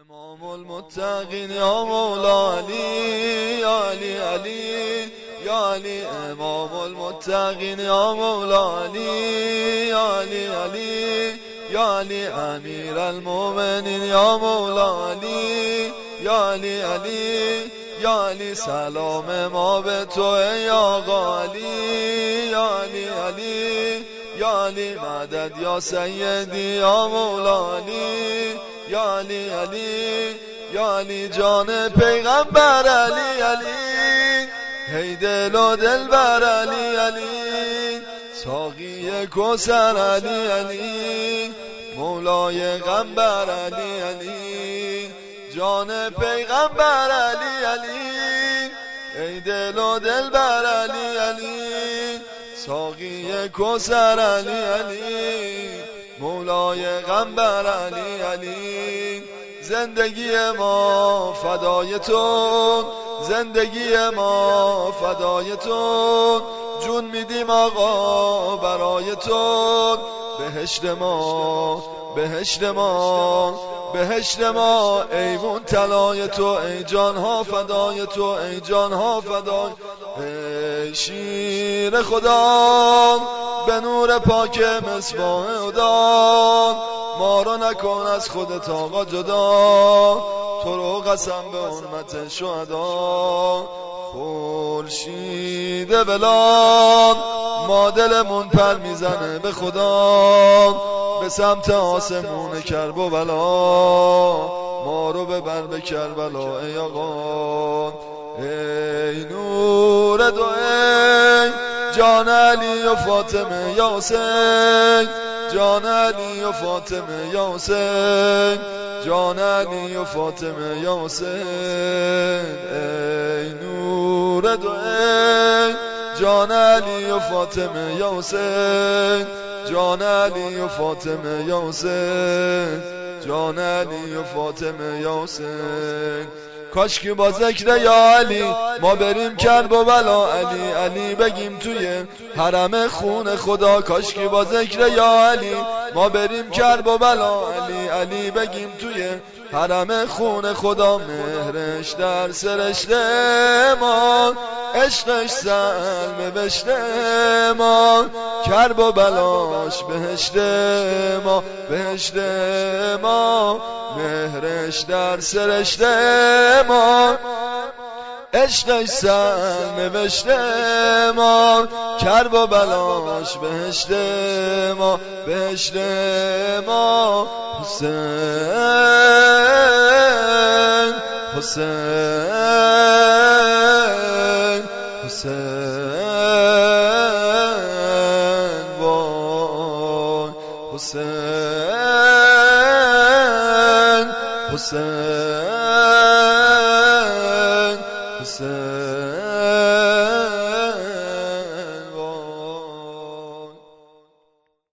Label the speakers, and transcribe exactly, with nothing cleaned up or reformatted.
Speaker 1: امام المتقین یا مولا علی یا علی علی یا علی امام المتقین یا مولا علی یا علی علی یا علی امیر المؤمنین یا مولا علی یا علی علی یا علی سلام ما به تو ای آقا علی یا علی علی یا علی مدد یا سیدی یا مولا علی یا علی علی یا علی جان پیغمبر علی علی هی دل و دل بر علی علی ساقی کوثر علی علی مولای غنبر علی علی جان پیغمبر علی علی ای دل و دل بر علی علی ساقی کوثر علی علی مولای غنبر علی علی زندگی ما فدای تو زندگی ما فدای تو جون میدیم آقا برای تو بهشت ما بهشت ما بهشت ما ایوون طلای تو ای جانها فدای تو ای جانها فدای ای شیر خدا به نور پاک مصباح خدا ما رو نکن از خودت آقا جدا تو رو قسم به حرمت شهدا خورشید بلاد ما دلمون پر میزنه به خدا به سمت آسمون کرب و بلا ما رو ببر به کربلا ای آقا ای نور دو ای جان علی و فاطمه یا حسین جان علی و فاطمه یا حسین جان علی و فاطمه یا حسین ای نور دو ای جان علی و فاطمه یا حسین جان علی و فاطمه یا حسین جان علی و فاطمه یا حسین کاش که با ذکر یا علی ما بریم کرب و بلا علی علی بگیم توی حرم خون خدا کاش که با ذکر یا علی ما بریم کرب و بلا علی علی بگیم توی حرم خون خدا مهرش در سرشته ما عشقش سلم بشته ما کرب و بلاش بهشت ما بهشت ما مهرش در سرشته ما عشقش سر نوشته ما کرب و بلاش بهشت ما بهشت ما حسین حسین حسین وای حسین حسین حسین